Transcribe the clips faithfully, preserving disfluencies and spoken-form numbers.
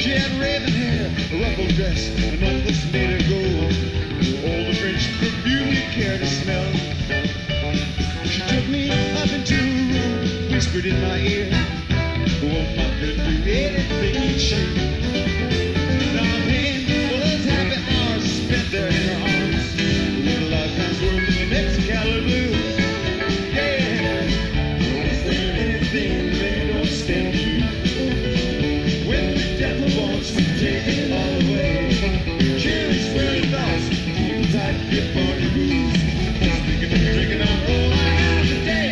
She had raven hair, a ruffled dress, a necklace made of gold. All the French perfume you care to smell. She took me up into a room, whispered in my ear, "Oh, I could do anything you'd shoot." Darling was happy hours spent there in her arms, with a lifetime's worth of Mexicali blues. Yeah, is there anything they don't stand you? When the devil wants to take it all away, cherish fairy thoughts, keep a tight grip on your rules. Speaking of drinking, I'm all I have today.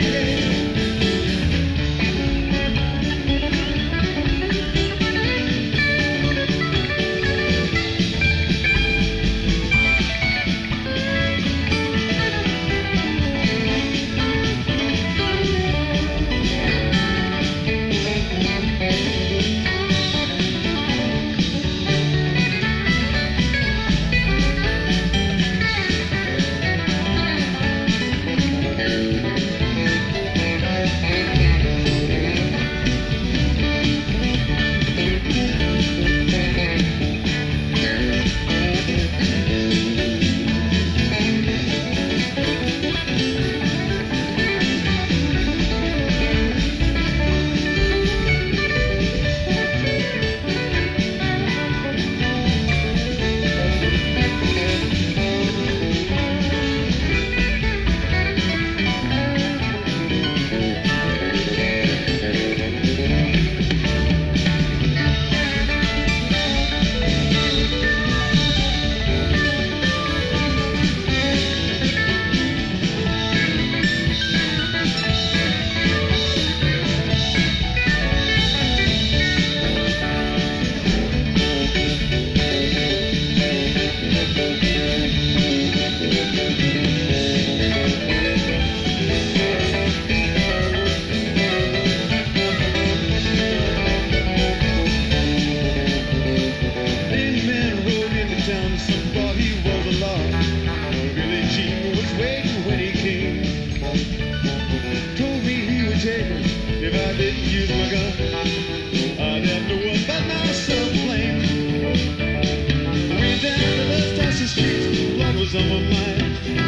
If I didn't use my gun, I'd have no one but myself to blame. Way down to those Texas streets, blood was on my mind.